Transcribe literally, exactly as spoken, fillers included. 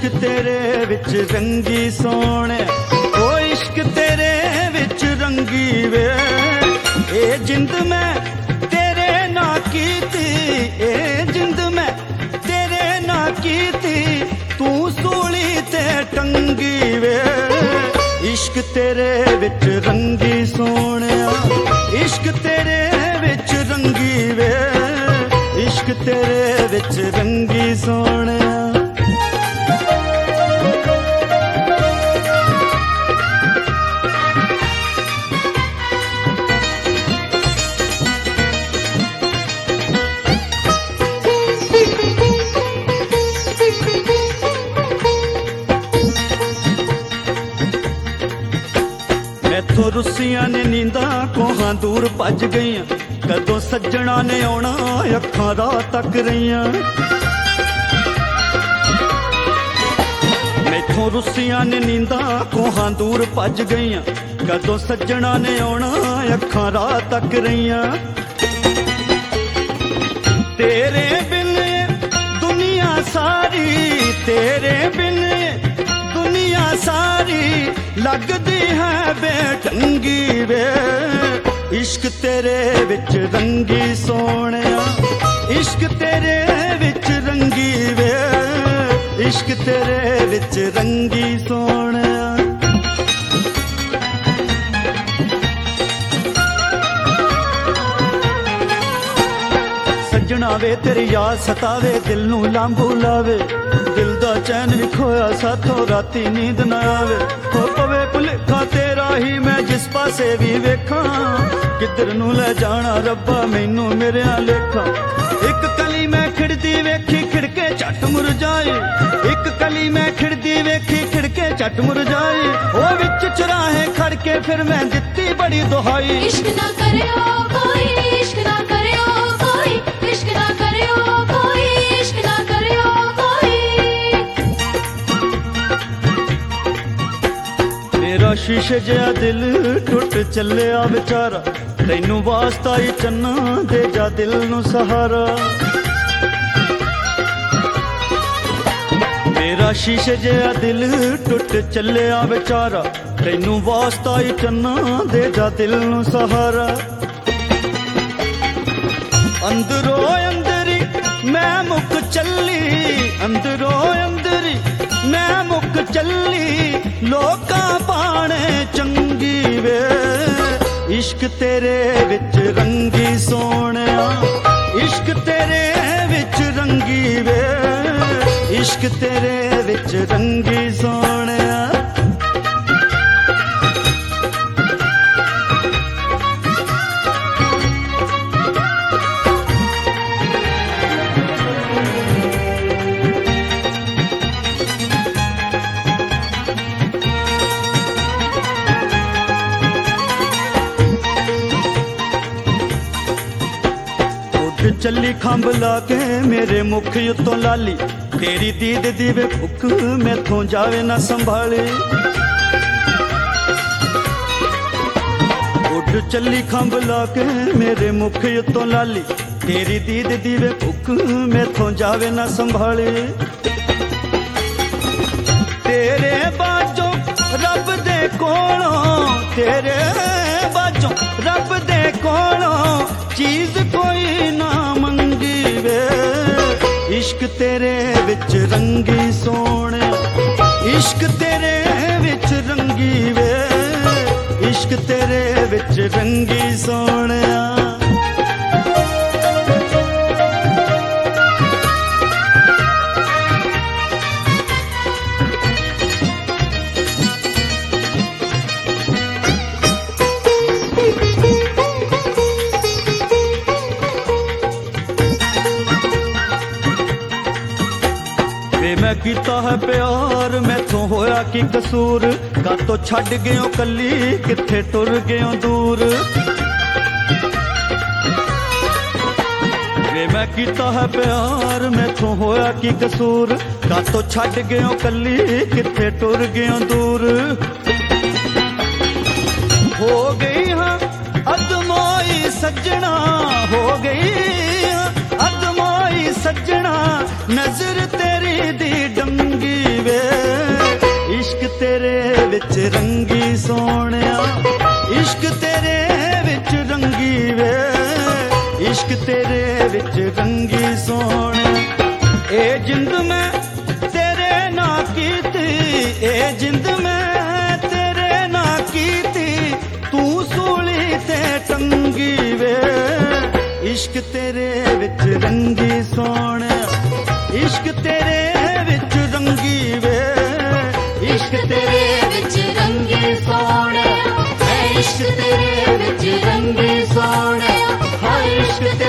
इश्क तेरे विच रंगी सोने, ओ इश्क तेरे विच रंगी वे। ए जिंद मैं तेरे ना कीती, ए जिंद मैं तेरे ना कीती, तू सूली ते टंगी वे। इश्क तेरे विच रंगी सोने, इश्क तेरे विच रंगी वे। इश्क तेरे विच रंगी सोने। मैथों रुसियां ने नींदा कोहां दूर भज गईयां, कदों सज्जणा ने आउणा अखां राह तक रहियां। मैथों रुसियां ने नींदा कोहां दूर भज गईयां, कदों सज्जणा ने आउणा अखां राह तक रहियां। तेरे बिन दुनिया सारी, तेरे बिन दुनिया सारी लगदी है बेढंगी वे। इश्क तेरे विच रंगी सोनिया, इश्क तेरे विच रंगी वे। इश्क तेरे विच रंगी सोनिया। सज्जणा वे तेरी याद सतावे, दिल नू लांबू लावे। दिल दा चैन भी खोया साथों राती नींद ना आवे। हो पवे भुलेखा तेरा ही मैं जिस पासे भी वेखां, किधर नू ले जाना रब्बा मैनू मेरे लेखा। एक कली मैं खिड़दी वेखी खिड़के झट मुरझाई, एक कली मैं खिड़दी वेखी खिड़के झट मुरझाई। ओ विच चुराहे खड़के फिर मैं दित्ती बड़ी दुहाई। इश्क ना करियो कोई, इश्क ना करियो कोई, इश्क ना करियो कोई, इश्क ना करियो कोई। मेरा शीशे जिहा दिल टुट चलिया बेचारा, तैनू वास्ता ही चन्ना दे जा दिल नू सहारा। मेरा शीशे जिहा दिल टुट चलिया बेचारा, तैनू वास्ता ही चन्ना दे जा दिल नू सहारा। अंदरों अंदरी मैं मुक चली, अंदरों अंदरी मैं मुक चली। लोकां पाने चंगी वे। इश्क तेरे विच रंगी सोनिया, इश्क तेरे विच रंगी वे। इश्क तेरे विच रंगी सोनिया। चली खंभ ला के मेरे मुख उत्तों लाली, तेरी दीद दी वे भुख मैथों जावे ना संभाले। उठ चली खंभ ला के मेरे मुख उत्तों लाली, तेरी दीद दी वे भुख मैथों जावे ना संभाले। तेरे बाजों रब दे कोलों, तेरे बाजों रब दे कोलों चीज कोई ना मंगी वे। इश्क तेरे विच रंगी सोने, इश्क तेरे विच रंगी वे। इश्क तेरे विच रंगी सोनिया। मैं कीता है प्यार मैथों होया की कसूर, कातों छड़ गयो कली किथे टुर गयो दूर। वे मैं कीता है प्यार मैथों होया की कसूर, कातों छड़ गयो कली किथे टुर गयो दूर। हो गई हाँ अदमोई सज्जना, हो गई अदमोई सज्जना, नजर तेरी दी डंगी वे। तेरे विच रंगी सोने ए जिंद मैं तेरे ना कीती ए जिंद मैं तेरे ना कीती तू सूली ते टंगी वे इश्क तेरे विच रंगी सोने इश्क तेरे विच रंगी वे इश्क तेरे विच रंगी सोने इश्क तेरे विच रंगी सोने हाय इश्क